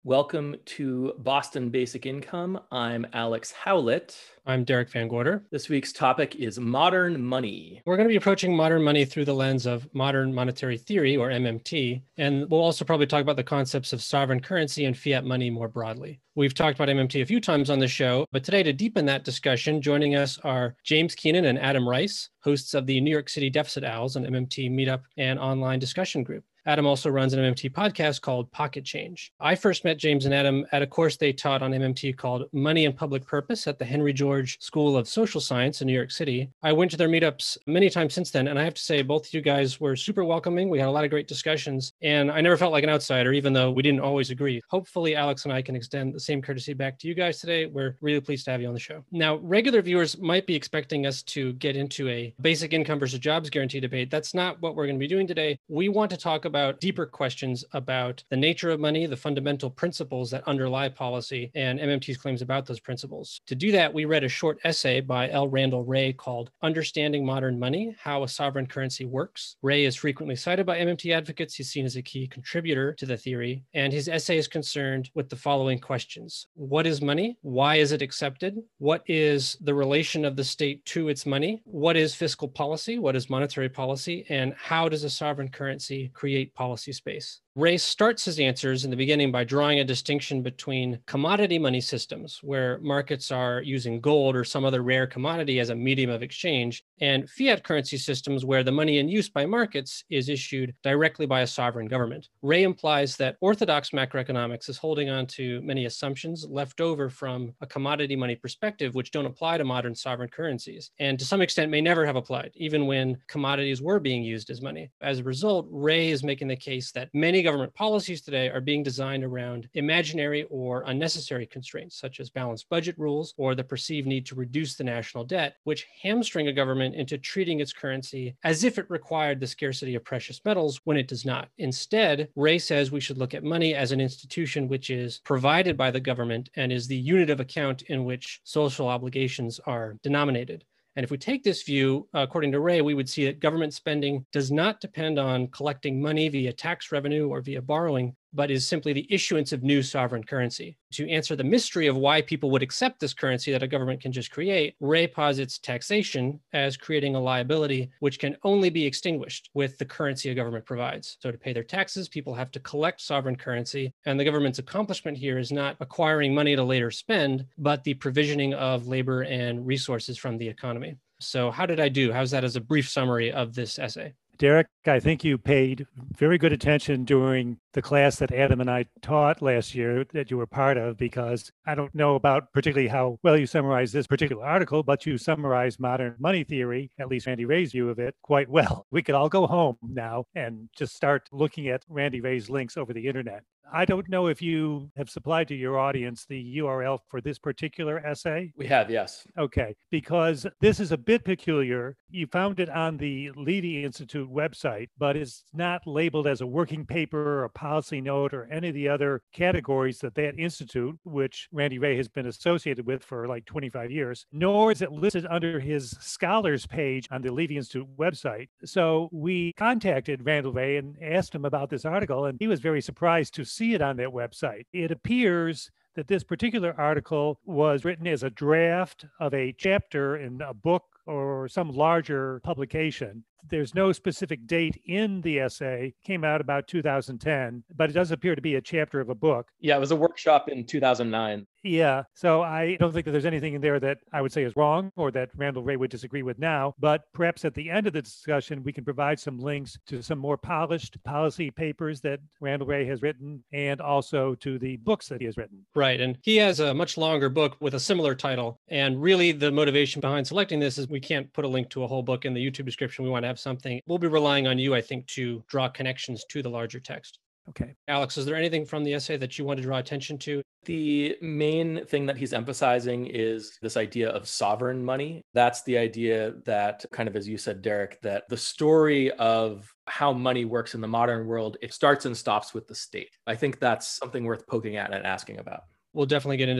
Welcome to Boston Basic Income. I'm Alex Howlett. I'm Derek Van Gorder. This week's topic is modern money. We're going to be approaching modern money through the lens of modern monetary theory, or MMT, and we'll also probably talk about the concepts of sovereign currency and fiat money more broadly. We've talked about MMT a few times on the show, but today to deepen that discussion, joining us are James Keenan and Adam Rice, hosts of the New York City Deficit Owls, an MMT meetup and online discussion group. Adam also runs an MMT podcast called Pocket Change. I first met James and Adam at a course they taught on MMT called Money and Public Purpose at the Henry George School of Social Science in New York City. I went to their meetups many times since then, and I have to say both of you guys were super welcoming. We had a lot of great discussions, and I never felt like an outsider, even though we didn't always agree. Hopefully, Alex and I can extend the same courtesy back to you guys today. We're really pleased to have you on the show. Now, regular viewers might be expecting us to get into a basic income versus jobs guarantee debate. That's not what we're going to be doing today. We want to talk about deeper questions about the nature of money, the fundamental principles that underlie policy, and MMT's claims about those principles. To do that, we read a short essay by L. Randall Wray called Understanding Modern Money, How a Sovereign Currency Works. Wray is frequently cited by MMT advocates. He's seen as a key contributor to the theory, and his essay is concerned with the following questions. What is money? Why is it accepted? What is the relation of the state to its money? What is fiscal policy? What is monetary policy? And how does a sovereign currency create policy space? Wray starts his answers in the beginning by drawing a distinction between commodity money systems, where markets are using gold or some other rare commodity as a medium of exchange, and fiat currency systems, where the money in use by markets is issued directly by a sovereign government. Wray implies that orthodox macroeconomics is holding on to many assumptions left over from a commodity money perspective, which don't apply to modern sovereign currencies, and to some extent may never have applied, even when commodities were being used as money. As a result, Wray is making the case that many government policies today are being designed around imaginary or unnecessary constraints, such as balanced budget rules or the perceived need to reduce the national debt, which hamstring a government into treating its currency as if it required the scarcity of precious metals when it does not. Instead, Wray says we should look at money as an institution which is provided by the government and is the unit of account in which social obligations are denominated. And if we take this view, according to Wray, we would see that government spending does not depend on collecting money via tax revenue or via borrowing, but is simply the issuance of new sovereign currency. To answer the mystery of why people would accept this currency that a government can just create, Wray posits taxation as creating a liability which can only be extinguished with the currency a government provides. So to pay their taxes, people have to collect sovereign currency, and the government's accomplishment here is not acquiring money to later spend, but the provisioning of labor and resources from the economy. So how did I do? How's that as a brief summary of this essay? Derek, I think you paid very good attention during the class that Adam and I taught last year that you were part of, because I don't know about particularly how well you summarized this particular article, but you summarized modern money theory, at least Randy Wray's view of it, quite well. We could all go home now and just start looking at Randy Wray's links over the internet. I don't know if you have supplied to your audience the URL for this particular essay. We have, yes. Okay, because this is a bit peculiar. You found it on the Levy Institute website, but it's not labeled as a working paper or a policy note or any of the other categories that institute, which Randy Wray has been associated with for like 25 years, nor is it listed under his scholars page on the Levy Institute website. So we contacted Randall Wray and asked him about this article, and he was very surprised to see it on that website. It appears that this particular article was written as a draft of a chapter in a book or some larger publication. There's no specific date in the essay. It came out about 2010, but it does appear to be a chapter of a book. Yeah, it was a workshop in 2009. Yeah, so I don't think that there's anything in there that I would say is wrong or that Randall Wray would disagree with now, but perhaps at the end of the discussion, we can provide some links to some more polished policy papers that Randall Wray has written and also to the books that he has written. Right, and he has a much longer book with a similar title, and really the motivation behind selecting this is we can't put a link to a whole book in the YouTube description. We want to have something. We'll be relying on you, I think, to draw connections to the larger text. Okay. Alex, is there anything from the essay that you want to draw attention to? The main thing that he's emphasizing is this idea of sovereign money. That's the idea that, kind of as you said, Derek, that the story of how money works in the modern world, it starts and stops with the state. I think that's something worth poking at and asking about. We'll definitely get into that.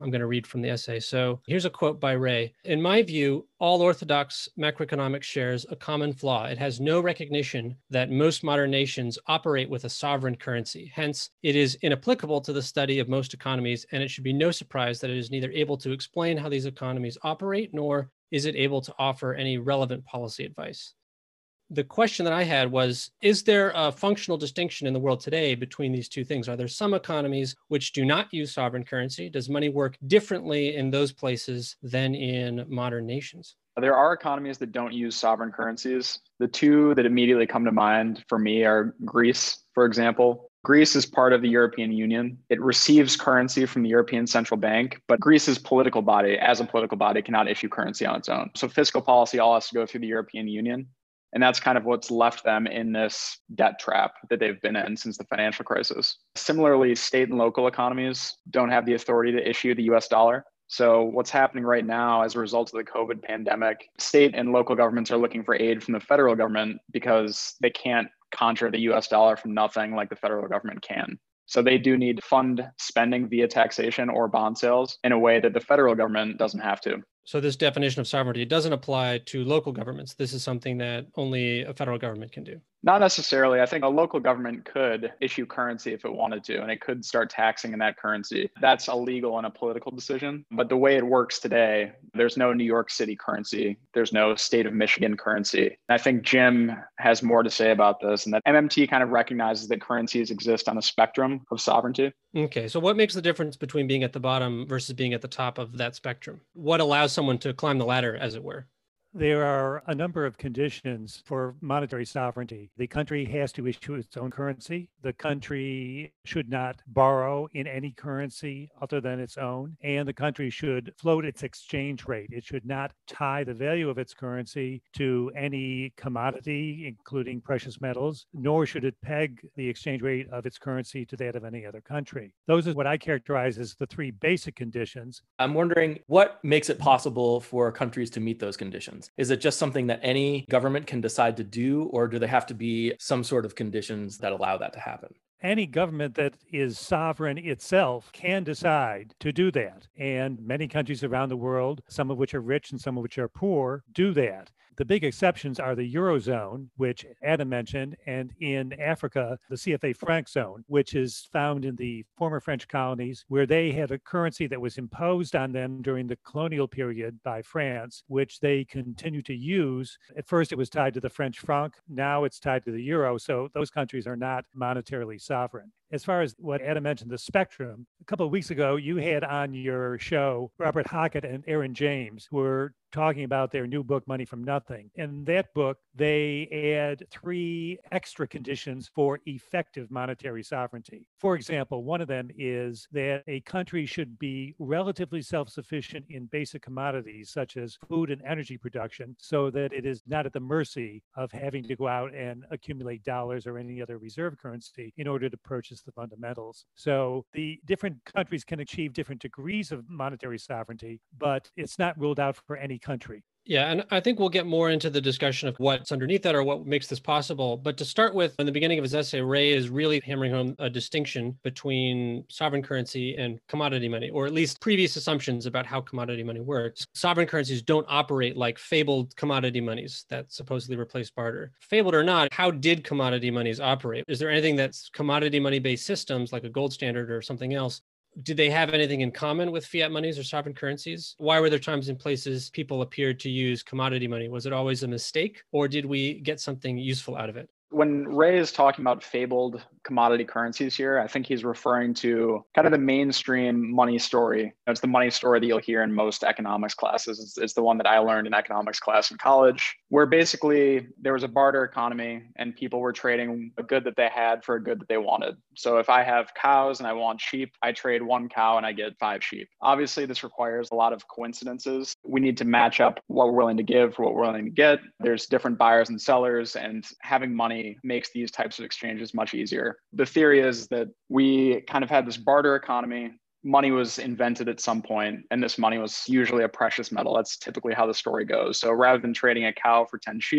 I'm going to read from the essay. So here's a quote by Ray. In my view, all orthodox macroeconomics shares a common flaw. It has no recognition that most modern nations operate with a sovereign currency. Hence, it is inapplicable to the study of most economies, and it should be no surprise that it is neither able to explain how these economies operate, nor is it able to offer any relevant policy advice. The question that I had was, is there a functional distinction in the world today between these two things? Are there some economies which do not use sovereign currency? Does money work differently in those places than in modern nations? There are economies that don't use sovereign currencies. The two that immediately come to mind for me are Greece, for example. Greece is part of the European Union. It receives currency from the European Central Bank, but Greece's political body, as a political body, cannot issue currency on its own. So fiscal policy all has to go through the European Union. And that's kind of what's left them in this debt trap that they've been in since the financial crisis. Similarly, state and local economies don't have the authority to issue the US dollar. So what's happening right now as a result of the COVID pandemic, state and local governments are looking for aid from the federal government because they can't conjure the US dollar from nothing like the federal government can. So they do need to fund spending via taxation or bond sales in a way that the federal government doesn't have to. So this definition of sovereignty doesn't apply to local governments. This is something that only a federal government can do. Not necessarily. I think a local government could issue currency if it wanted to, and it could start taxing in that currency. That's illegal and a political decision. But the way it works today, there's no New York City currency. There's no state of Michigan currency. And I think Jim has more to say about this, and that MMT kind of recognizes that currencies exist on a spectrum of sovereignty. Okay, so what makes the difference between being at the bottom versus being at the top of that spectrum? What allows someone to climb the ladder, as it were? There are a number of conditions for monetary sovereignty. The country has to issue its own currency. The country should not borrow in any currency other than its own. And the country should float its exchange rate. It should not tie the value of its currency to any commodity, including precious metals, nor should it peg the exchange rate of its currency to that of any other country. Those are what I characterize as the three basic conditions. I'm wondering what makes it possible for countries to meet those conditions? Is it just something that any government can decide to do, or do there have to be some sort of conditions that allow that to happen? Any government that is sovereign itself can decide to do that. And many countries around the world, some of which are rich and some of which are poor, do that. The big exceptions are the Eurozone, which Adam mentioned, and in Africa, the CFA franc zone, which is found in the former French colonies, where they had a currency that was imposed on them during the colonial period by France, which they continue to use. At first, it was tied to the French franc. Now it's tied to the euro. So those countries are not monetarily sovereign. As far as what Adam mentioned, the spectrum, a couple of weeks ago, you had on your show Robert Hockett and Aaron James, who were talking about their new book, Money from Nothing. In that book, they add 3 extra conditions for effective monetary sovereignty. For example, one of them is that a country should be relatively self-sufficient in basic commodities, such as food and energy production, so that it is not at the mercy of having to go out and accumulate dollars or any other reserve currency in order to purchase the fundamentals. So the different countries can achieve different degrees of monetary sovereignty, but it's not ruled out for any country. Yeah, and I think we'll get more into the discussion of what's underneath that or what makes this possible. But to start with, in the beginning of his essay, Ray is really hammering home a distinction between sovereign currency and commodity money, or at least previous assumptions about how commodity money works. Sovereign currencies don't operate like fabled commodity monies that supposedly replace barter. Fabled or not, how did commodity monies operate? Is there anything that's commodity money-based systems like a gold standard or something else? Did they have anything in common with fiat monies or sovereign currencies? Why were there times and places people appeared to use commodity money? Was it always a mistake, or did we get something useful out of it? When Ray is talking about fabled commodity currencies here, I think he's referring to kind of the mainstream money story. It's the money story that you'll hear in most economics classes. It's the one that I learned in economics class in college, where basically there was a barter economy and people were trading a good that they had for a good that they wanted. So if I have cows and I want sheep, I trade 1 cow and I get 5 sheep. Obviously, this requires a lot of coincidences. We need to match up what we're willing to give for what we're willing to get. There's different buyers and sellers, and having money makes these types of exchanges much easier. The theory is that we kind of had this barter economy. Money was invented at some point, and this money was usually a precious metal. That's typically how the story goes. So rather than trading a cow for 10 sheep,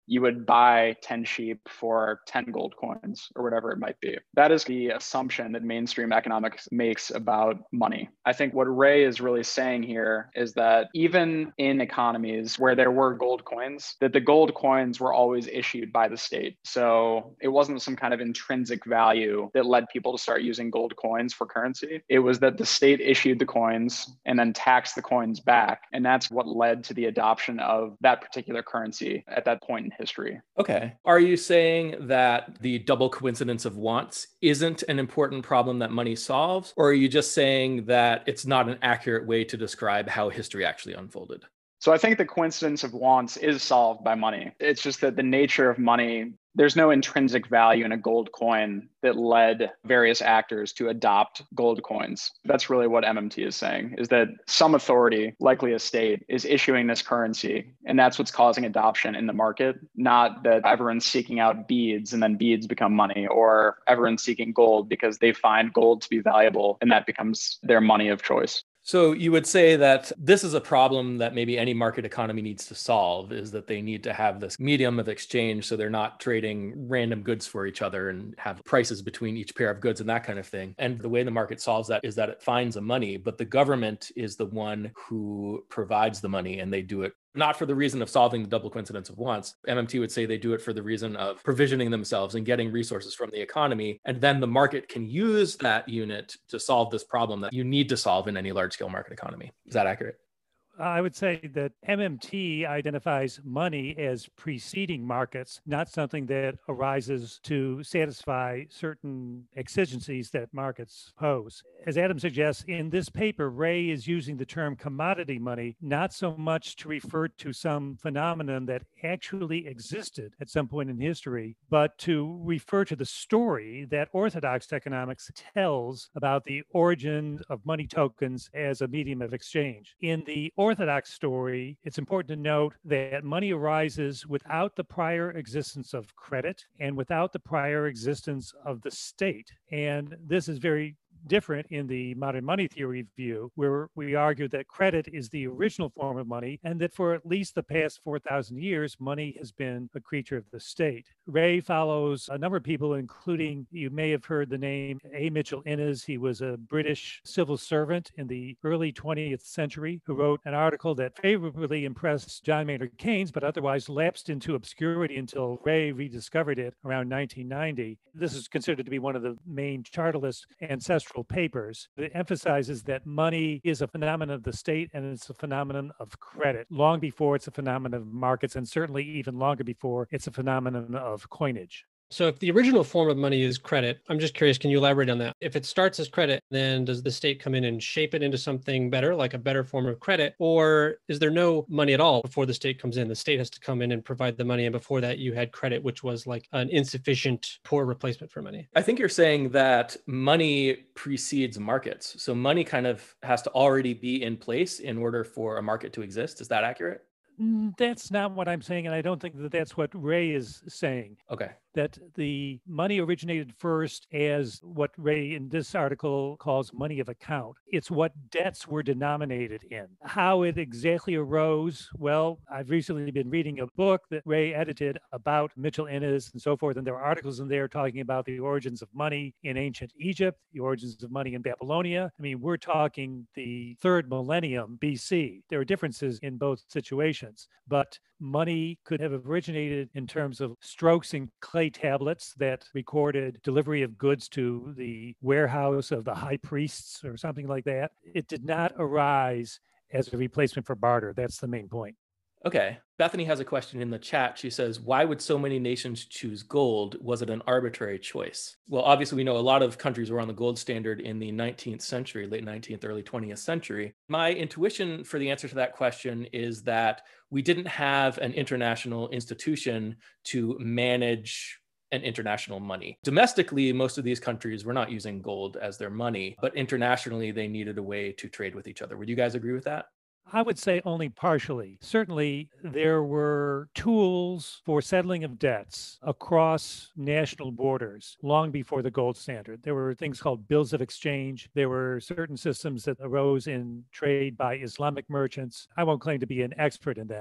you would buy 10 sheep for 10 gold coins or whatever it might be. That is the assumption that mainstream economics makes about money. I think what Ray is really saying here is that even in economies where there were gold coins, that the gold coins were always issued by the state. So it wasn't some kind of intrinsic value that led people to start using gold coins for currency. It was that the state issued the coins and then taxed the coins back. And that's what led to the adoption of that particular currency at that point in history. Okay. Are you saying that the double coincidence of wants isn't an important problem that money solves? Or are you just saying that it's not an accurate way to describe how history actually unfolded? So I think the coincidence of wants is solved by money. It's just that the nature of money, there's no intrinsic value in a gold coin that led various actors to adopt gold coins. That's really what MMT is saying, is that some authority, likely a state, is issuing this currency. And that's what's causing adoption in the market, not that everyone's seeking out beads and then beads become money, or everyone's seeking gold because they find gold to be valuable and that becomes their money of choice. So you would say that this is a problem that maybe any market economy needs to solve, is that they need to have this medium of exchange so they're not trading random goods for each other and have prices between each pair of goods and that kind of thing. And the way the market solves that is that it finds a money, but the government is the one who provides the money, and they do it not for the reason of solving the double coincidence of wants. MMT would say they do it for the reason of provisioning themselves and getting resources from the economy. And then the market can use that unit to solve this problem that you need to solve in any large-scale market economy. Is that accurate? I would say that MMT identifies money as preceding markets, not something that arises to satisfy certain exigencies that markets pose. As Adam suggests, in this paper, Ray is using the term commodity money, not so much to refer to some phenomenon that actually existed at some point in history, but to refer to the story that orthodox economics tells about the origin of money tokens as a medium of exchange. In the orthodox story, it's important to note that money arises without the prior existence of credit and without the prior existence of the state. And this is very different in the modern money theory view, where we argue that credit is the original form of money and that for at least the past 4,000 years, money has been a creature of the state. Ray follows a number of people, including, you may have heard the name A. Mitchell Innes. He was a British civil servant in the early 20th century who wrote an article that favorably impressed John Maynard Keynes, but otherwise lapsed into obscurity until Ray rediscovered it around 1990. This is considered to be one of the main chartalist ancestral papers. It emphasizes that money is a phenomenon of the state and it's a phenomenon of credit, long before it's a phenomenon of markets, and certainly even longer before it's a phenomenon of coinage. So if the original form of money is credit, I'm just curious, can you elaborate on that? If it starts as credit, then does the state come in and shape it into something better, like a better form of credit? Or is there no money at all before the state comes in? The state has to come in and provide the money. And before that, you had credit, which was like an insufficient, poor replacement for money. I think you're saying that money precedes markets. So money kind of has to already be in place in order for a market to exist. Is that accurate? That's not what I'm saying, and I don't think that that's what Ray is saying. Okay. That the money originated first as what Ray in this article calls money of account. It's what debts were denominated in. How it exactly arose, well, I've recently been reading a book that Ray edited about Mitchell Innes and so forth, and there are articles in there talking about the origins of money in ancient Egypt, the origins of money in Babylonia. I mean, we're talking the 3rd millennium BC. There are differences in both situations, but money could have originated in terms of strokes in clay tablets that recorded delivery of goods to the warehouse of the high priests or something like that. It did not arise as a replacement for barter. That's the main point. Okay. Bethany has a question in the chat. She says, why would so many nations choose gold? Was it an arbitrary choice? Well, obviously, we know a lot of countries were on the gold standard in the 19th century, late 19th, early 20th century. My intuition for the answer to that question is that we didn't have an international institution to manage an international money. Domestically, most of these countries were not using gold as their money, but internationally, they needed a way to trade with each other. Would you guys agree with that? I would say only partially. Certainly, there were tools for settling of debts across national borders long before the gold standard. There were things called bills of exchange. There were certain systems that arose in trade by Islamic merchants. I won't claim to be an expert in them.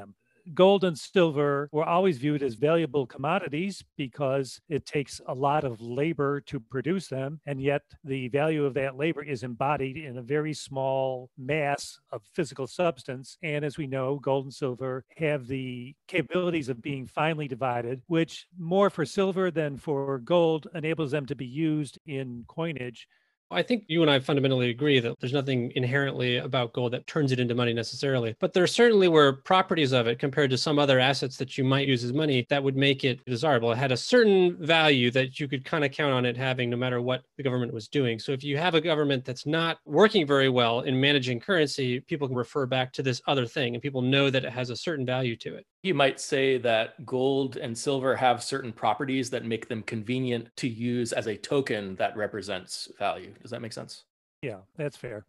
gold and silver were always viewed as valuable commodities because it takes a lot of labor to produce them. And yet the value of that labor is embodied in a very small mass of physical substance. And as we know, gold and silver have the capabilities of being finely divided, which more for silver than for gold enables them to be used in coinage. I think you and I fundamentally agree that there's nothing inherently about gold that turns it into money necessarily, but there certainly were properties of it compared to some other assets that you might use as money that would make it desirable. It had a certain value that you could kind of count on it having no matter what the government was doing. So if you have a government that's not working very well in managing currency, people can refer back to this other thing and people know that it has a certain value to it. You might say that gold and silver have certain properties that make them convenient to use as a token that represents value. Does that make sense? Yeah, that's fair.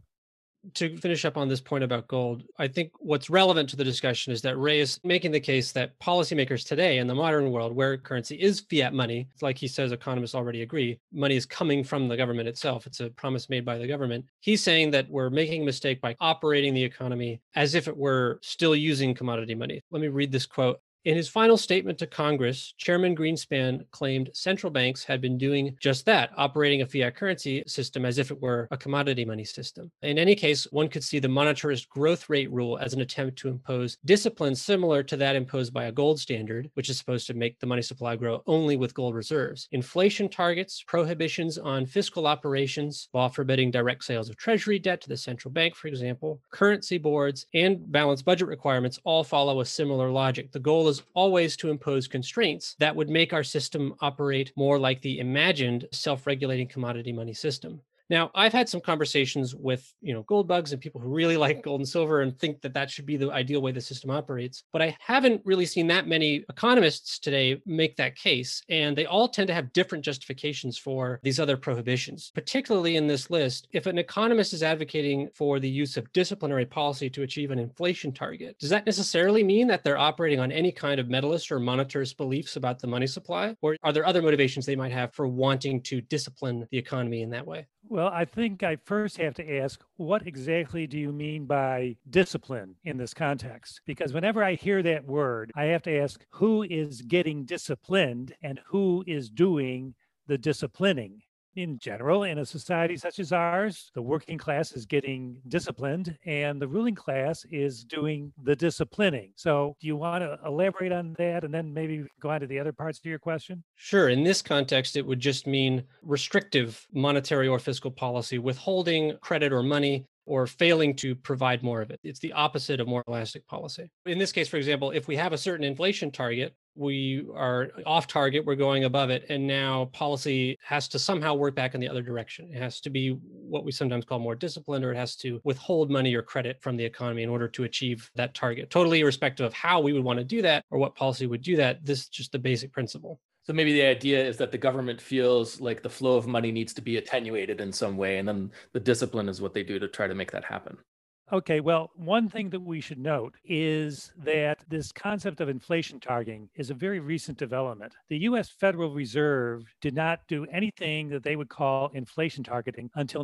To finish up on this point about gold, I think what's relevant to the discussion is that Ray is making the case that policymakers today in the modern world, where currency is fiat money, like he says, economists already agree, money is coming from the government itself. It's a promise made by the government. He's saying that we're making a mistake by operating the economy as if it were still using commodity money. Let me read this quote. In his final statement to Congress, Chairman Greenspan claimed central banks had been doing just that, operating a fiat currency system as if it were a commodity money system. In any case, one could see the monetarist growth rate rule as an attempt to impose discipline similar to that imposed by a gold standard, which is supposed to make the money supply grow only with gold reserves. Inflation targets, prohibitions on fiscal operations, law forbidding direct sales of treasury debt to the central bank, for example, currency boards, and balanced budget requirements all follow a similar logic. The goal is always to impose constraints that would make our system operate more like the imagined self-regulating commodity money system. Now, I've had some conversations with, gold bugs and people who really like gold and silver and think that that should be the ideal way the system operates. But I haven't really seen that many economists today make that case. And they all tend to have different justifications for these other prohibitions, particularly in this list. If an economist is advocating for the use of disciplinary policy to achieve an inflation target, does that necessarily mean that they're operating on any kind of medalist or monetarist beliefs about the money supply? Or are there other motivations they might have for wanting to discipline the economy in that way? Well, I think I first have to ask, what exactly do you mean by discipline in this context? Because whenever I hear that word, I have to ask, who is getting disciplined and who is doing the disciplining? In general, in a society such as ours, the working class is getting disciplined and the ruling class is doing the disciplining. So do you want to elaborate on that and then maybe go on to the other parts of your question? Sure. In this context, it would just mean restrictive monetary or fiscal policy, withholding credit or money, or failing to provide more of it. It's the opposite of more elastic policy. In this case, for example, if we have a certain inflation target, we are off target, we're going above it, and now policy has to somehow work back in the other direction. It has to be what we sometimes call more disciplined, or it has to withhold money or credit from the economy in order to achieve that target, totally irrespective of how we would want to do that or what policy would do that. This is just the basic principle. So maybe the idea is that the government feels like the flow of money needs to be attenuated in some way, and then the discipline is what they do to try to make that happen. Okay, well, one thing that we should note is that this concept of inflation targeting is a very recent development. The US Federal Reserve did not do anything that they would call inflation targeting until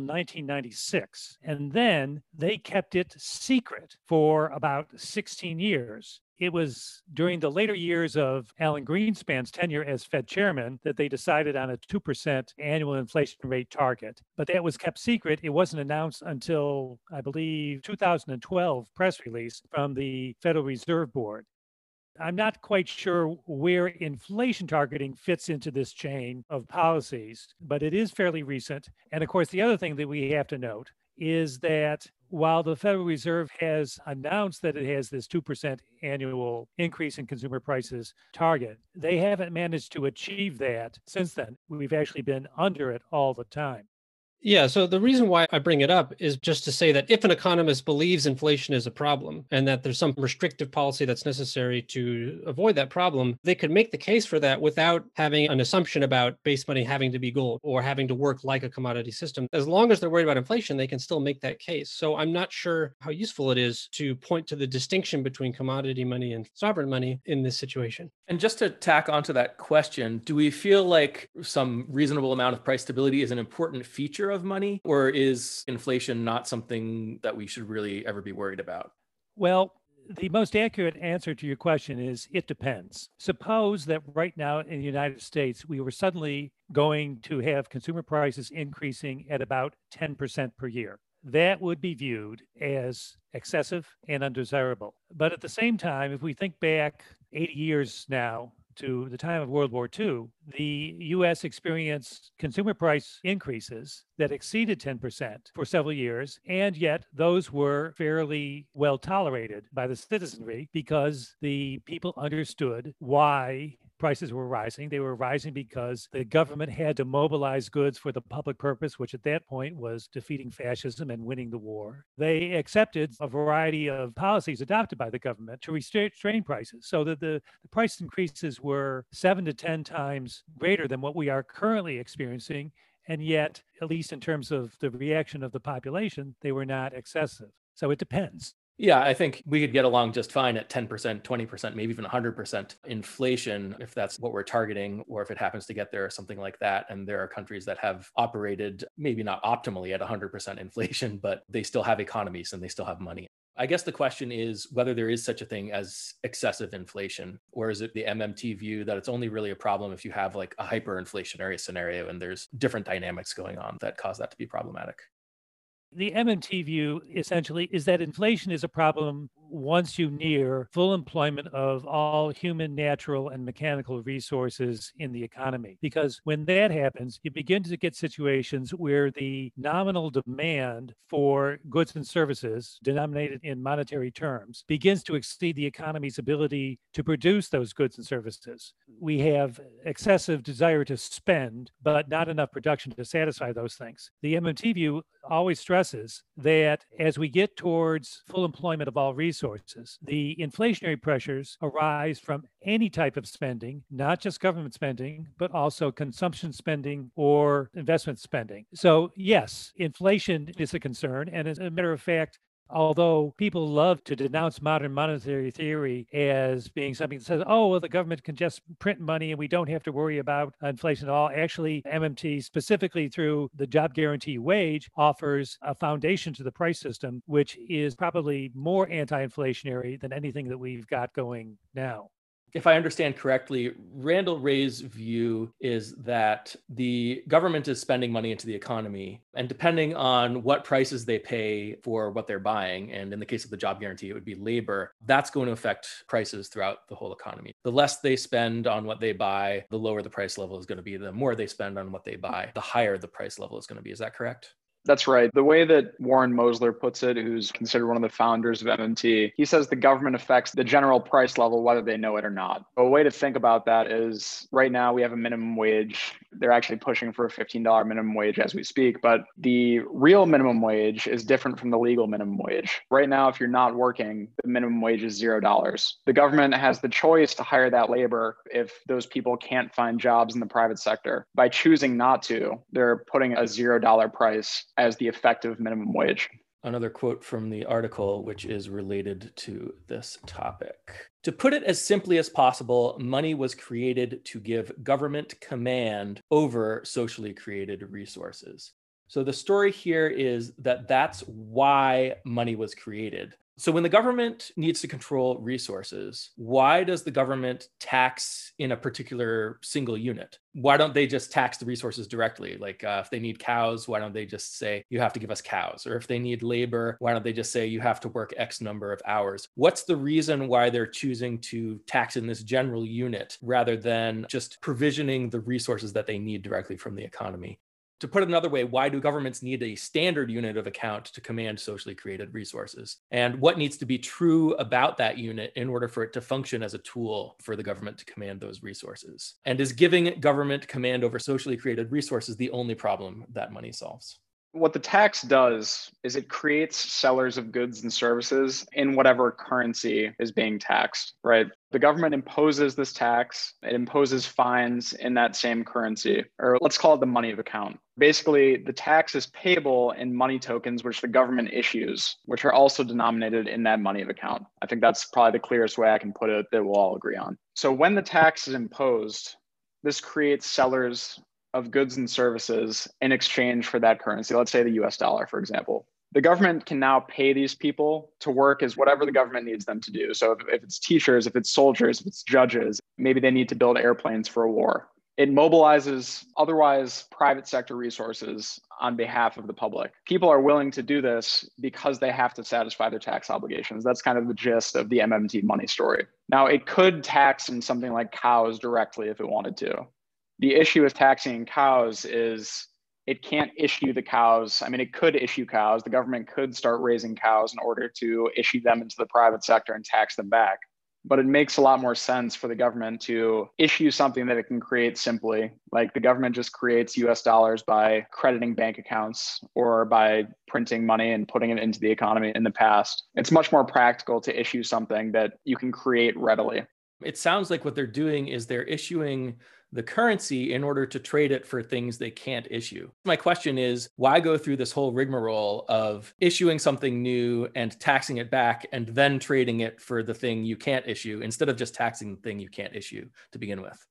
1996. And then they kept it secret for about 16 years. It was during the later years of Alan Greenspan's tenure as Fed chairman that they decided on a 2% annual inflation rate target. But that was kept secret. It wasn't announced until, I believe, 2012 press release from the Federal Reserve Board. I'm not quite sure where inflation targeting fits into this chain of policies, but it is fairly recent. And of course, the other thing that we have to note is that while the Federal Reserve has announced that it has this 2% annual increase in consumer prices target, they haven't managed to achieve that since then. We've actually been under it all the time. Yeah, so the reason why I bring it up is just to say that if an economist believes inflation is a problem and that there's some restrictive policy that's necessary to avoid that problem, they could make the case for that without having an assumption about base money having to be gold or having to work like a commodity system. As long as they're worried about inflation, they can still make that case. So I'm not sure how useful it is to point to the distinction between commodity money and sovereign money in this situation. And just to tack onto that question, do we feel like some reasonable amount of price stability is an important feature of money, or is inflation not something that we should really ever be worried about? Well, The most accurate answer to your question is it depends. Suppose that right now in the United States, we were suddenly going to have consumer prices increasing at about 10% per year. That would be viewed as excessive and undesirable. But at the same time, if we think back 80 years now to the time of World War II, the US experienced consumer price increases that exceeded 10% for several years. And yet, those were fairly well tolerated by the citizenry because the people understood why prices were rising. They were rising because the government had to mobilize goods for the public purpose, which at that point was defeating fascism and winning the war. They accepted a variety of policies adopted by the government to restrain prices so that the price increases were 7 to 10 times greater than what we are currently experiencing. And yet, at least in terms of the reaction of the population, they were not excessive. So it depends. Yeah, I think we could get along just fine at 10%, 20%, maybe even 100% inflation if that's what we're targeting, or if it happens to get there or something like that. And there are countries that have operated maybe not optimally at 100% inflation, but they still have economies and they still have money. I guess the question is whether there is such a thing as excessive inflation, or is it the MMT view that it's only really a problem if you have like a hyperinflationary scenario and there's different dynamics going on that cause that to be problematic? The MMT view essentially is that inflation is a problem once you near full employment of all human, natural, and mechanical resources in the economy. Because when that happens, you begin to get situations where the nominal demand for goods and services, denominated in monetary terms, begins to exceed the economy's ability to produce those goods and services. We have excessive desire to spend, but not enough production to satisfy those things. The MMT view always stresses that as we get towards full employment of all resources, the inflationary pressures arise from any type of spending, not just government spending, but also consumption spending or investment spending. So yes, inflation is a concern. And as a matter of fact, although people love to denounce modern monetary theory as being something that says, oh, well, the government can just print money and we don't have to worry about inflation at all. Actually, MMT, specifically through the job guarantee wage, offers a foundation to the price system, which is probably more anti-inflationary than anything that we've got going now. If I understand correctly, Randall Wray's view is that the government is spending money into the economy, and depending on what prices they pay for what they're buying, and in the case of the job guarantee, it would be labor, that's going to affect prices throughout the whole economy. The less they spend on what they buy, the lower the price level is going to be. The more they spend on what they buy, the higher the price level is going to be. Is that correct? That's right. The way that Warren Mosler puts it, who's considered one of the founders of MMT, he says the government affects the general price level, whether they know it or not. A way to think about that is right now we have a minimum wage. They're actually pushing for a $15 minimum wage as we speak, but the real minimum wage is different from the legal minimum wage. Right now, if you're not working, the minimum wage is $0. The government has the choice to hire that labor if those people can't find jobs in the private sector. By choosing not to, they're putting a $0 price as the effective minimum wage. Another quote from the article, which is related to this topic. To put it as simply as possible, money was created to give government command over socially created resources. So the story here is that that's why money was created. So when the government needs to control resources, why does the government tax in a particular single unit? Why don't they just tax the resources directly? Like if they need cows, why don't they just say, you have to give us cows? Or if they need labor, why don't they just say, you have to work X number of hours? What's the reason why they're choosing to tax in this general unit rather than just provisioning the resources that they need directly from the economy? To put it another way, why do governments need a standard unit of account to command socially created resources? And what needs to be true about that unit in order for it to function as a tool for the government to command those resources? And is giving government command over socially created resources the only problem that money solves? What the tax does is it creates sellers of goods and services in whatever currency is being taxed, right? The government imposes this tax, it imposes fines in that same currency, or let's call it the money of account. Basically, the tax is payable in money tokens, which the government issues, which are also denominated in that money of account. I think that's probably the clearest way I can put it that we'll all agree on. So when the tax is imposed, this creates sellers of goods and services in exchange for that currency. Let's say the US dollar, for example. The government can now pay these people to work as whatever the government needs them to do. So if it's teachers, if it's soldiers, if it's judges, maybe they need to build airplanes for a war. It mobilizes otherwise private sector resources on behalf of the public. People are willing to do this because they have to satisfy their tax obligations. That's kind of the gist of the MMT money story. Now, it could tax in something like cows directly if it wanted to. The issue with taxing cows is it can't issue the cows. I mean, it could issue cows. The government could start raising cows in order to issue them into the private sector and tax them back. But it makes a lot more sense for the government to issue something that it can create simply. Like the government just creates US dollars by crediting bank accounts or by printing money and putting it into the economy in the past. It's much more practical to issue something that you can create readily. It sounds like what they're doing is they're issuing the currency in order to trade it for things they can't issue. My question is, why go through this whole rigmarole of issuing something new and taxing it back and then trading it for the thing you can't issue instead of just taxing the thing you can't issue to begin with?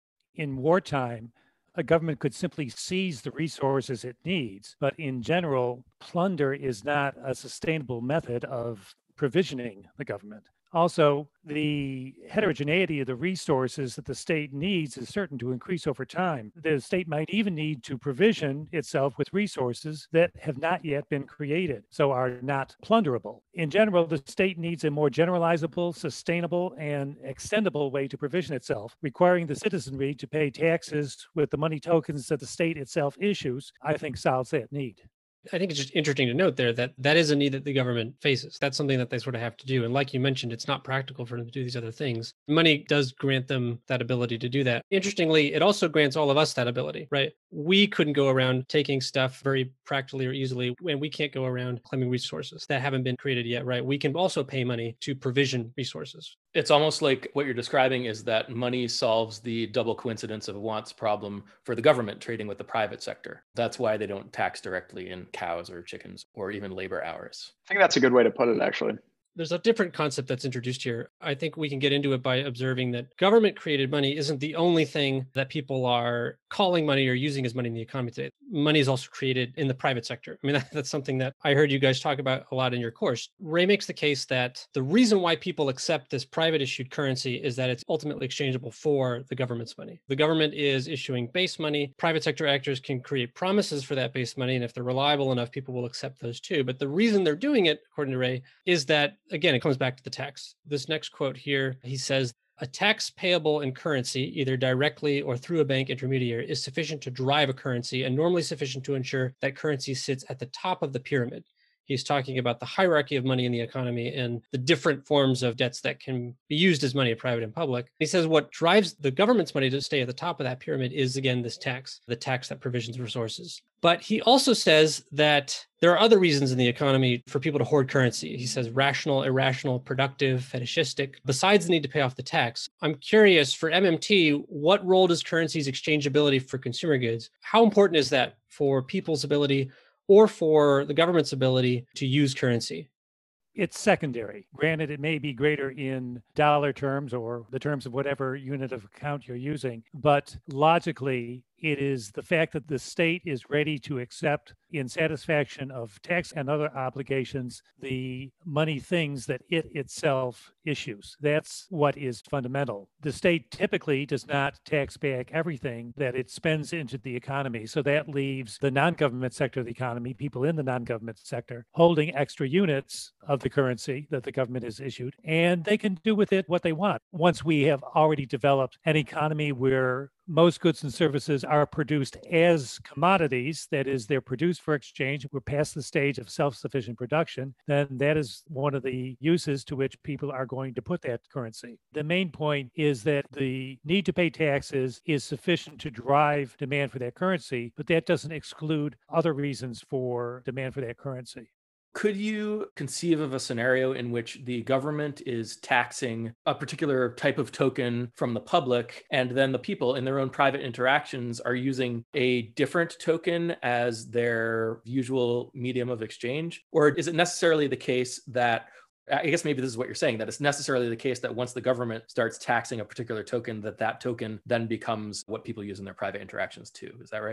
In wartime, a government could simply seize the resources it needs, but in general, plunder is not a sustainable method of provisioning the government. Also, the heterogeneity of the resources that the state needs is certain to increase over time. The state might even need to provision itself with resources that have not yet been created, so are not plunderable. In general, the state needs a more generalizable, sustainable, and extendable way to provision itself, requiring the citizenry to pay taxes with the money tokens that the state itself issues, I think solves that need. I think it's just interesting to note there that that is a need that the government faces. That's something that they sort of have to do. And like you mentioned, it's not practical for them to do these other things. Money does grant them that ability to do that. Interestingly, it also grants all of us that ability, right? We couldn't go around taking stuff very practically or easily, and we can't go around claiming resources that haven't been created yet, right? We can also pay money to provision resources. It's almost like what you're describing is that money solves the double coincidence of wants problem for the government trading with the private sector. That's why they don't tax directly in cows or chickens or even labor hours. I think that's a good way to put it, actually. There's a different concept that's introduced here. I think we can get into it by observing that government created money isn't the only thing that people are calling money or using as money in the economy today. Money is also created in the private sector. I mean, that's something that I heard you guys talk about a lot in your course. Ray makes the case that the reason why people accept this private issued currency is that it's ultimately exchangeable for the government's money. The government is issuing base money. Private sector actors can create promises for that base money. And if they're reliable enough, people will accept those too. But the reason they're doing it, according to Ray, is that, again, it comes back to the tax. This next quote here, he says, "A tax payable in currency, either directly or through a bank intermediary, is sufficient to drive a currency and normally sufficient to ensure that currency sits at the top of the pyramid." He's talking about the hierarchy of money in the economy and the different forms of debts that can be used as money, private and public. He says what drives the government's money to stay at the top of that pyramid is, again, this tax, the tax that provisions resources. But he also says that there are other reasons in the economy for people to hoard currency. He says rational, irrational, productive, fetishistic, besides the need to pay off the tax. I'm curious, for MMT, what role does currency's exchangeability for consumer goods? How important is that for people's ability or for the government's ability to use currency? It's secondary. Granted, it may be greater in dollar terms or the terms of whatever unit of account you're using, but logically, it is the fact that the state is ready to accept, in satisfaction of tax and other obligations, the money things that it itself issues. That's what is fundamental. The state typically does not tax back everything that it spends into the economy. So that leaves the non-government sector of the economy, people in the non-government sector, holding extra units of the currency that the government has issued, and they can do with it what they want. Once we have already developed an economy where most goods and services are produced as commodities, that is, they're produced for exchange, we're past the stage of self-sufficient production, then that is one of the uses to which people are going to put that currency. The main point is that the need to pay taxes is sufficient to drive demand for that currency, but that doesn't exclude other reasons for demand for that currency. Could you conceive of a scenario in which the government is taxing a particular type of token from the public, and then the people in their own private interactions are using a different token as their usual medium of exchange? Or is it necessarily the case that, I guess maybe this is what you're saying, that it's necessarily the case that once the government starts taxing a particular token, that that token then becomes what people use in their private interactions too? Is that right?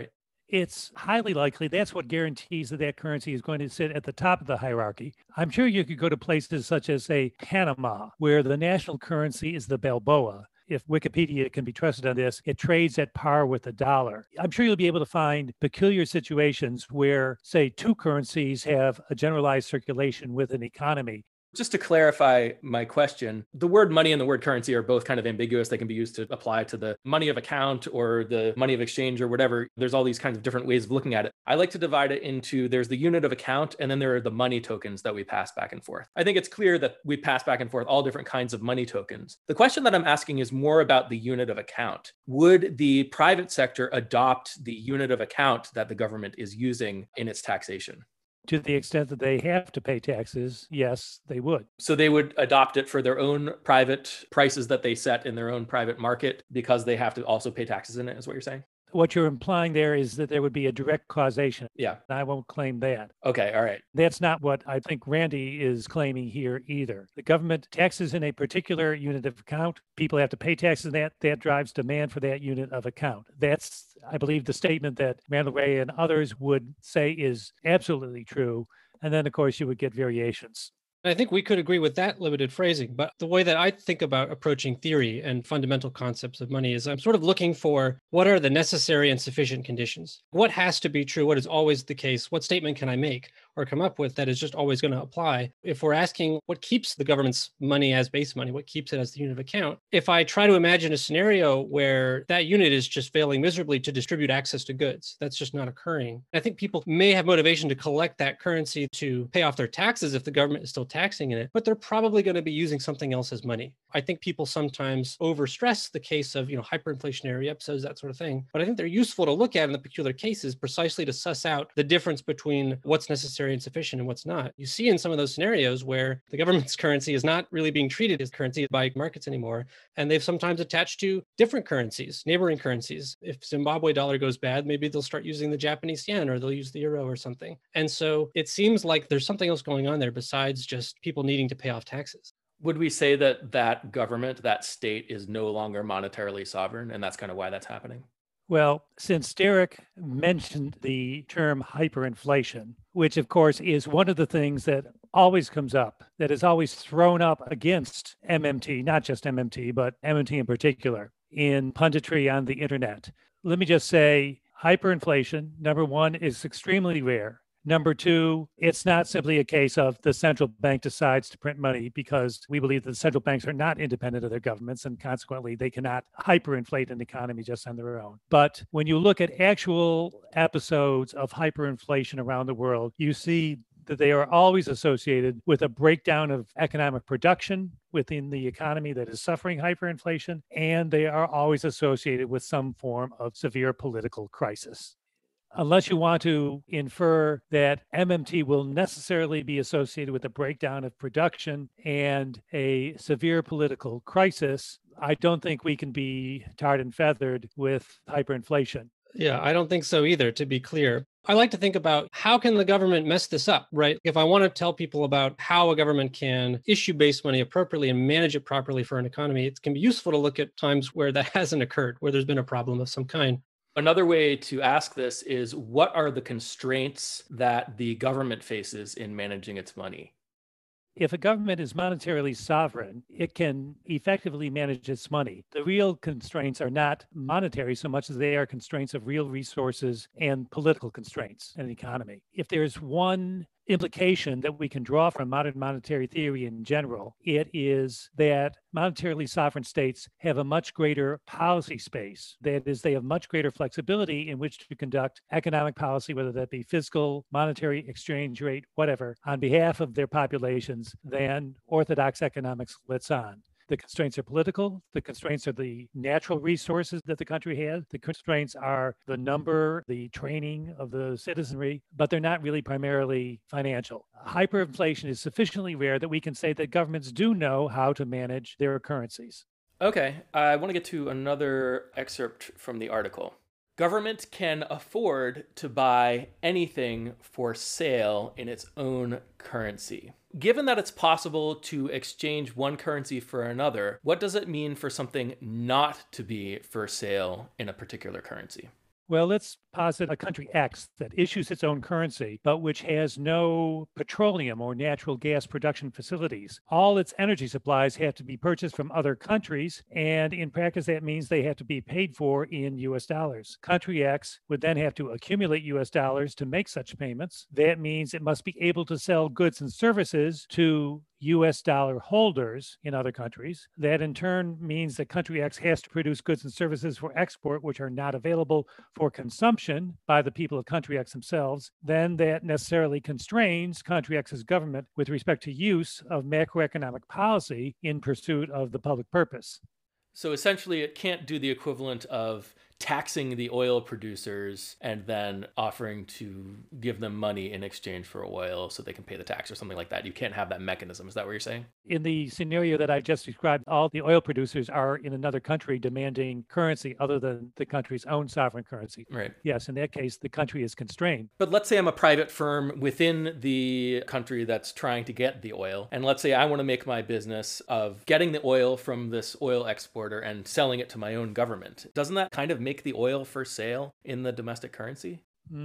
It's highly likely that's what guarantees that that currency is going to sit at the top of the hierarchy. I'm sure you could go to places such as, say, Panama, where the national currency is the Balboa. If Wikipedia can be trusted on this, it trades at par with the dollar. I'm sure you'll be able to find peculiar situations where, say, two currencies have a generalized circulation with an economy. Just to clarify my question, the word money and the word currency are both kind of ambiguous. They can be used to apply to the money of account or the money of exchange or whatever. There's all these kinds of different ways of looking at it. I like to divide it into there's the unit of account and then there are the money tokens that we pass back and forth. I think it's clear that we pass back and forth all different kinds of money tokens. The question that I'm asking is more about the unit of account. Would the private sector adopt the unit of account that the government is using in its taxation? To the extent that they have to pay taxes, yes, they would. So they would adopt it for their own private prices that they set in their own private market because they have to also pay taxes in it, is what you're saying? What you're implying there is that there would be a direct causation. Yeah. I won't claim that. Okay. All right. That's not what I think Randy is claiming here either. The government taxes in a particular unit of account. People have to pay taxes in that. That drives demand for that unit of account. That's, I believe, the statement that Randall Wray and others would say is absolutely true. And then, of course, you would get variations. I think we could agree with that limited phrasing, but the way that I think about approaching theory and fundamental concepts of money is I'm sort of looking for what are the necessary and sufficient conditions? What has to be true? What is always the case? What statement can I make or come up with that is just always going to apply? If we're asking what keeps the government's money as base money, what keeps it as the unit of account? If I try to imagine a scenario where that unit is just failing miserably to distribute access to goods, that's just not occurring. I think people may have motivation to collect that currency to pay off their taxes if the government is still taxing in it, but they're probably going to be using something else as money. I think people sometimes overstress the case of, hyperinflationary episodes, that sort of thing. But I think they're useful to look at in the peculiar cases precisely to suss out the difference between what's necessary and sufficient and what's not. You see in some of those scenarios where the government's currency is not really being treated as currency by markets anymore. And they've sometimes attached to different currencies, neighboring currencies. If Zimbabwe dollar goes bad, maybe they'll start using the Japanese yen or they'll use the euro or something. And so it seems like there's something else going on there besides just people needing to pay off taxes. Would we say that that government, that state is no longer monetarily sovereign? And that's kind of why that's happening? Well, since Derek mentioned the term hyperinflation, which of course is one of the things that always comes up, that is always thrown up against MMT, not just MMT, but MMT in particular, in punditry on the internet. Let me just say, hyperinflation, number one, is extremely rare. Number two, it's not simply a case of the central bank decides to print money because we believe that the central banks are not independent of their governments and consequently they cannot hyperinflate an economy just on their own. But when you look at actual episodes of hyperinflation around the world, you see that they are always associated with a breakdown of economic production within the economy that is suffering hyperinflation, and they are always associated with some form of severe political crisis. Unless you want to infer that MMT will necessarily be associated with a breakdown of production and a severe political crisis, I don't think we can be tarred and feathered with hyperinflation. Yeah, I don't think so either, to be clear. I like to think about how can the government mess this up, right? If I want to tell people about how a government can issue base money appropriately and manage it properly for an economy, it can be useful to look at times where that hasn't occurred, where there's been a problem of some kind. Another way to ask this is what are the constraints that the government faces in managing its money? If a government is monetarily sovereign, it can effectively manage its money. The real constraints are not monetary so much as they are constraints of real resources and political constraints in an economy. If there's one implication that we can draw from modern monetary theory in general, it is that monetarily sovereign states have a much greater policy space. That is, they have much greater flexibility in which to conduct economic policy, whether that be fiscal, monetary, exchange rate, whatever, on behalf of their populations than orthodox economics lets on. The constraints are political. The constraints are the natural resources that the country has. The constraints are the number, the training of the citizenry, but they're not really primarily financial. Hyperinflation is sufficiently rare that we can say that governments do know how to manage their currencies. Okay, I want to get to another excerpt from the article. Government can afford to buy anything for sale in its own currency. Given that it's possible to exchange one currency for another, what does it mean for something not to be for sale in a particular currency? Well, let's posit a country X that issues its own currency, but which has no petroleum or natural gas production facilities. All its energy supplies have to be purchased from other countries, and in practice, that means they have to be paid for in US dollars. Country X would then have to accumulate US dollars to make such payments. That means it must be able to sell goods and services to US dollar holders in other countries. That in turn means that country X has to produce goods and services for export, which are not available for consumption by the people of country X themselves. Then that necessarily constrains country X's government with respect to use of macroeconomic policy in pursuit of the public purpose. So essentially, it can't do the equivalent of taxing the oil producers and then offering to give them money in exchange for oil so they can pay the tax or something like that. You can't have that mechanism. Is that what you're saying? In the scenario that I just described, all the oil producers are in another country demanding currency other than the country's own sovereign currency. Right. Yes, in that case, the country is constrained. But let's say I'm a private firm within the country that's trying to get the oil. And let's say I want to make my business of getting the oil from this oil exporter and selling it to my own government. Doesn't that kind of make the oil for sale in the domestic currency?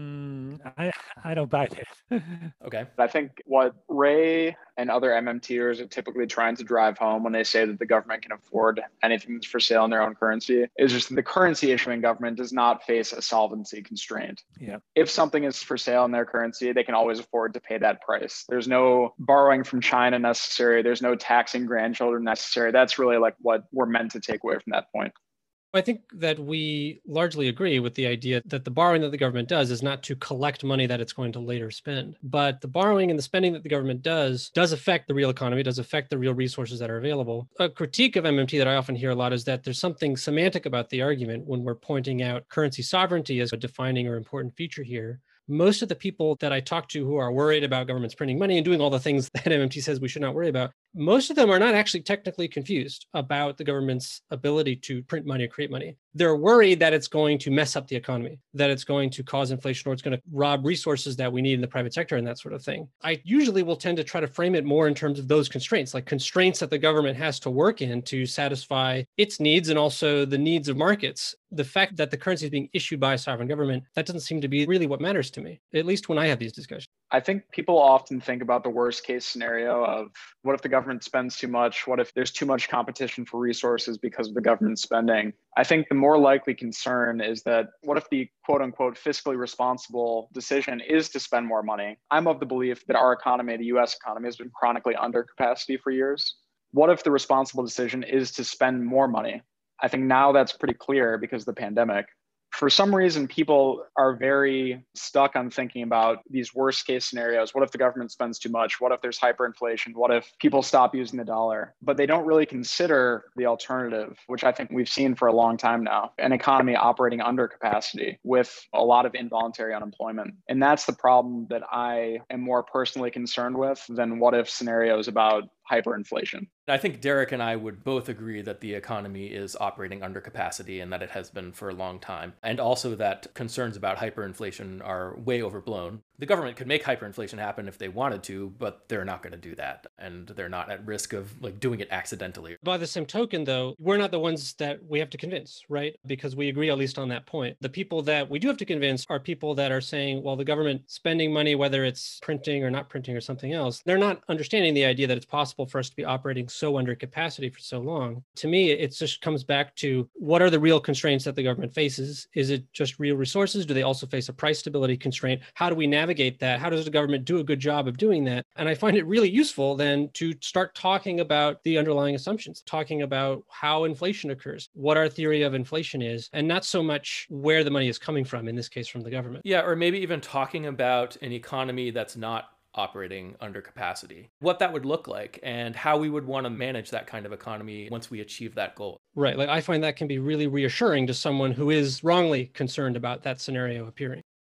I don't buy that. Okay. I think what Ray and other MMTers are typically trying to drive home when they say that the government can afford anything that's for sale in their own currency is just the currency issuing government does not face a solvency constraint. Yeah. If something is for sale in their currency, they can always afford to pay that price. There's no borrowing from China necessary. There's no taxing grandchildren necessary. That's really like what we're meant to take away from that point. I think that we largely agree with the idea that the borrowing that the government does is not to collect money that it's going to later spend. But the borrowing and the spending that the government does affect the real economy, does affect the real resources that are available. A critique of MMT that I often hear a lot is that there's something semantic about the argument when we're pointing out currency sovereignty as a defining or important feature here. Most of the people that I talk to who are worried about governments printing money and doing all the things that MMT says we should not worry about, most of them are not actually technically confused about the government's ability to print money or create money. They're worried that it's going to mess up the economy, that it's going to cause inflation, or it's going to rob resources that we need in the private sector and that sort of thing. I usually will tend to try to frame it more in terms of those constraints, like constraints that the government has to work in to satisfy its needs and also the needs of markets. The fact that the currency is being issued by a sovereign government, that doesn't seem to be really what matters to me, at least when I have these discussions. I think people often think about the worst case scenario of what if the government spends too much? What if there's too much competition for resources because of the government spending? I think the more likely concern is that what if the quote unquote fiscally responsible decision is to spend more money? I'm of the belief that our economy, the US economy, has been chronically under capacity for years. What if the responsible decision is to spend more money? I think now that's pretty clear because of the pandemic. For some reason, people are very stuck on thinking about these worst case scenarios. What if the government spends too much? What if there's hyperinflation? What if people stop using the dollar? But they don't really consider the alternative, which I think we've seen for a long time now, an economy operating under capacity with a lot of involuntary unemployment. And that's the problem that I am more personally concerned with than what if scenarios about hyperinflation. I think Derek and I would both agree that the economy is operating under capacity and that it has been for a long time. And also that concerns about hyperinflation are way overblown. The government could make hyperinflation happen if they wanted to, but they're not going to do that. And they're not at risk of doing it accidentally. By the same token, though, we're not the ones that we have to convince, right? Because we agree at least on that point. The people that we do have to convince are people that are saying, well, the government spending money, whether it's printing or not printing or something else, they're not understanding the idea that it's possible for us to be operating so under capacity for so long. To me, it just comes back to what are the real constraints that the government faces? Is it just real resources? Do they also face a price stability constraint? How do we navigate that? How does the government do a good job of doing that? And I find it really useful then to start talking about the underlying assumptions, talking about how inflation occurs, what our theory of inflation is, and not so much where the money is coming from, in this case, from the government. Yeah, or maybe even talking about an economy that's not operating under capacity, what that would look like and how we would want to manage that kind of economy once we achieve that goal. Right. Like I find that can be really reassuring to someone who is wrongly concerned about that scenario appearing.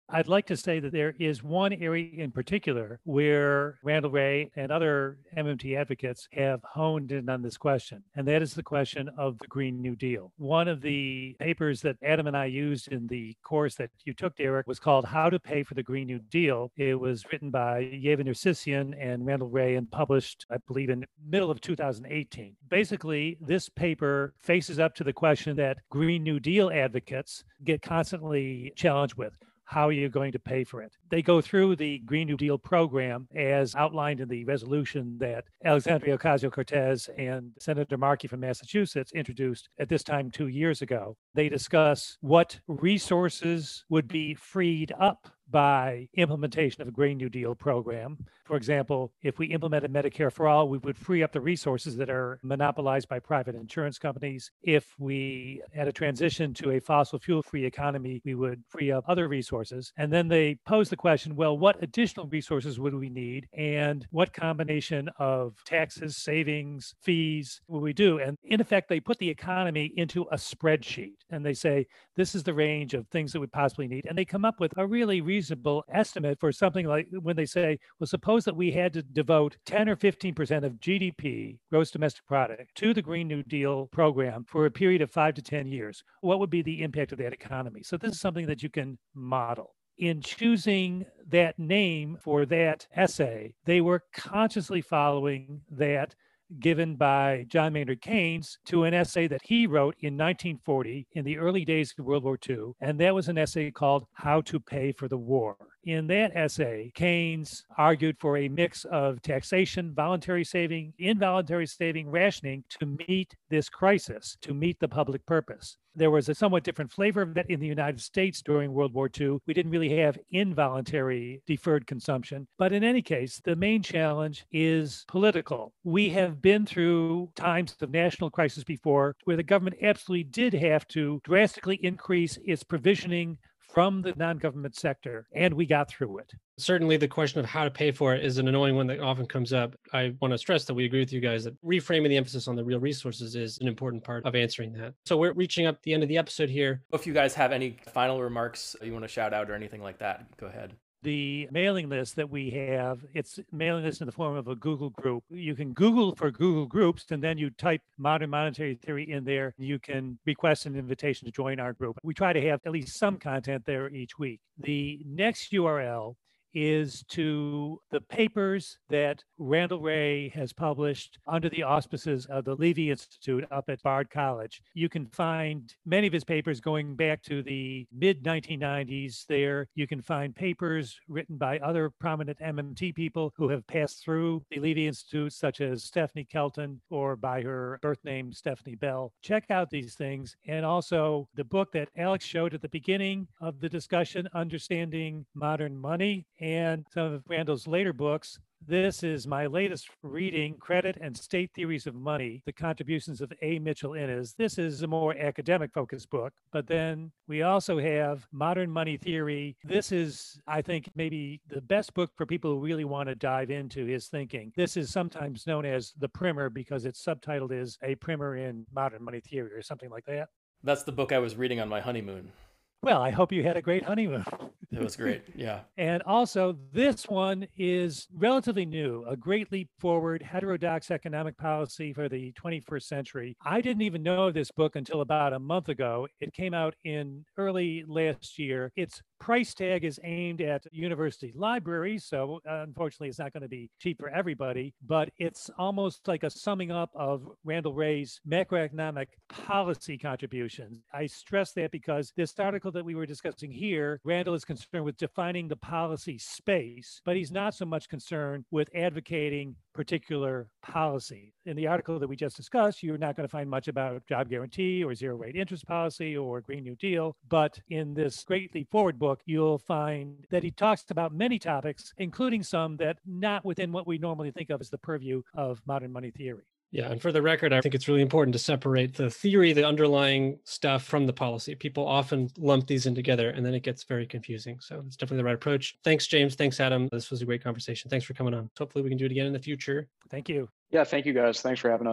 I'd like to say that there is one area in particular where Randall Wray and other MMT advocates have honed in on this question, and that is the question of the Green New Deal. One of the papers that Adam and I used in the course that you took, Derek, was called How to Pay for the Green New Deal. It was written by Yeva Nersessian and Randall Wray and published, I believe, in the middle of 2018. Basically, this paper faces up to the question that Green New Deal advocates get constantly challenged with. How are you going to pay for it? They go through the Green New Deal program as outlined in the resolution that Alexandria Ocasio-Cortez and Senator Markey from Massachusetts introduced at this time 2 years ago. They discuss what resources would be freed up by implementation of a Green New Deal program. For example, if we implemented Medicare for All, we would free up the resources that are monopolized by private insurance companies. If we had a transition to a fossil fuel-free economy, we would free up other resources. And then they pose the question, well, what additional resources would we need? And what combination of taxes, savings, fees will we do? And in effect, they put the economy into a spreadsheet. And they say, this is the range of things that we possibly need. And they come up with a really reasonable estimate for something like when they say, well, suppose that we had to devote 10 or 15% of GDP, gross domestic product, to the Green New Deal program for a period of 5 to 10 years. What would be the impact of that economy? So this is something that you can model. In choosing that name for that essay, they were consciously following that given by John Maynard Keynes to an essay that he wrote in 1940 in the early days of World War II. And that was an essay called How to Pay for the War. In that essay, Keynes argued for a mix of taxation, voluntary saving, involuntary saving, rationing to meet this crisis, to meet the public purpose. There was a somewhat different flavor of that in the United States during World War II. We didn't really have involuntary deferred consumption. But in any case, the main challenge is political. We have been through times of national crisis before where the government absolutely did have to drastically increase its provisioning from the non-government sector, and we got through it. Certainly the question of how to pay for it is an annoying one that often comes up. I want to stress that we agree with you guys that reframing the emphasis on the real resources is an important part of answering that. So we're reaching up the end of the episode here. If you guys have any final remarks you want to shout out or anything like that, go ahead. The mailing list that we have, it's mailing list in the form of a Google group. You can Google for Google Groups, and then you type modern monetary theory in there. You can request an invitation to join our group. We try to have at least some content there each week. The next URL is to the papers that Randall Wray has published under the auspices of the Levy Institute up at Bard College. You can find many of his papers going back to the mid-1990s there. You can find papers written by other prominent MMT people who have passed through the Levy Institute, such as Stephanie Kelton, or by her birth name, Stephanie Bell. Check out these things. And also the book that Alex showed at the beginning of the discussion, Understanding Modern Money, and some of Randall's later books. This is my latest reading, Credit and State Theories of Money, the contributions of A. Mitchell Innes. This is a more academic focused book, but then we also have Modern Money Theory. This is, I think, maybe the best book for people who really want to dive into his thinking. This is sometimes known as the primer because its subtitle is A Primer in Modern Money Theory or something like that. That's the book I was reading on my honeymoon. Well, I hope you had a great honeymoon. It was great. Yeah. And also, this one is relatively new, A Great Leap Forward, Heterodox Economic Policy for the 21st Century. I didn't even know this book until about a month ago. It came out in early last year. Its price tag is aimed at university libraries, so unfortunately, it's not going to be cheap for everybody, but it's almost like a summing up of Randall Wray's macroeconomic policy contributions. I stress that because this article that we were discussing here, Randall is concerned with defining the policy space, but he's not so much concerned with advocating particular policy. In the article that we just discussed, you're not going to find much about job guarantee or zero rate interest policy or Green New Deal. But in this Great Leap Forward book, you'll find that he talks about many topics, including some that not within what we normally think of as the purview of modern money theory. Yeah. And for the record, I think it's really important to separate the theory, the underlying stuff from the policy. People often lump these in together and then it gets very confusing. So it's definitely the right approach. Thanks, James. Thanks, Adam. This was a great conversation. Thanks for coming on. Hopefully we can do it again in the future. Thank you. Yeah, thank you guys. Thanks for having us.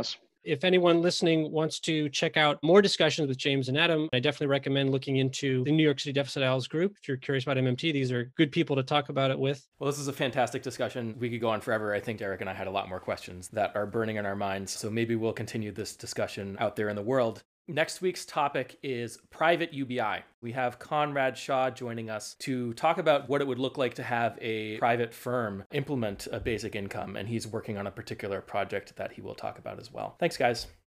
If anyone listening wants to check out more discussions with James and Adam, I definitely recommend looking into the New York City Deficit Analysis group. If you're curious about MMT, these are good people to talk about it with. Well, this is a fantastic discussion. We could go on forever. I think Derek and I had a lot more questions that are burning in our minds. So maybe we'll continue this discussion out there in the world. Next week's topic is private UBI. We have Conrad Shaw joining us to talk about what it would look like to have a private firm implement a basic income. And he's working on a particular project that he will talk about as well. Thanks, guys.